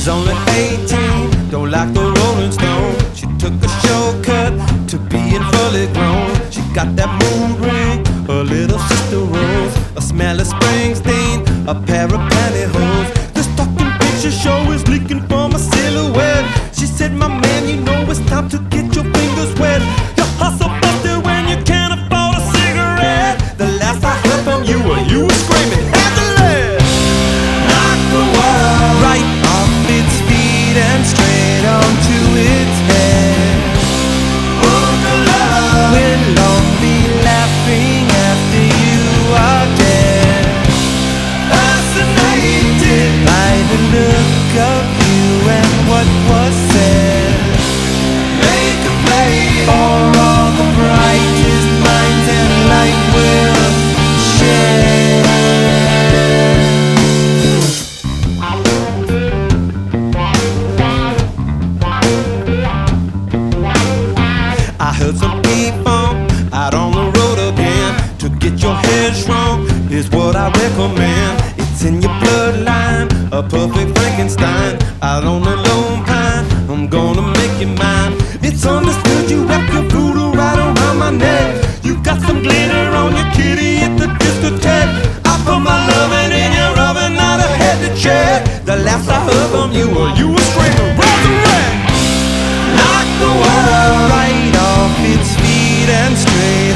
She's only 18, don't like the Rolling Stone. She took a shortcut to being fully grown. She got that moon ring, her little sister Rose, a smell of Springsteen, a pair of pantyhose. The stocking picture show is leaking from a silhouette. She said, my man, you know it's time to get your fingers wet. Your hustle busted when you can't afford a cigarette. The last I heard from you were screaming at the lead. Knock the world right off its feet and straight onto its head. Boogaloo, we'll all be laughing after you are dead. Fascinated by the look of you and what was said. Make a play for all the brightest minds and light will share. I heard some people out on the road again. To get your head shrunk, here's what I recommend. It's in your bloodline, a perfect Frankenstein. Out on the lone pine, I'm gonna make you mine. It's understood you wrap your voodoo right around my neck. You got some glitter on your kitty at the discotheque. I put my loving in your oven, not a head to check. The last I heard from you were screaming, resurrect. Knock the world right off its feet and straight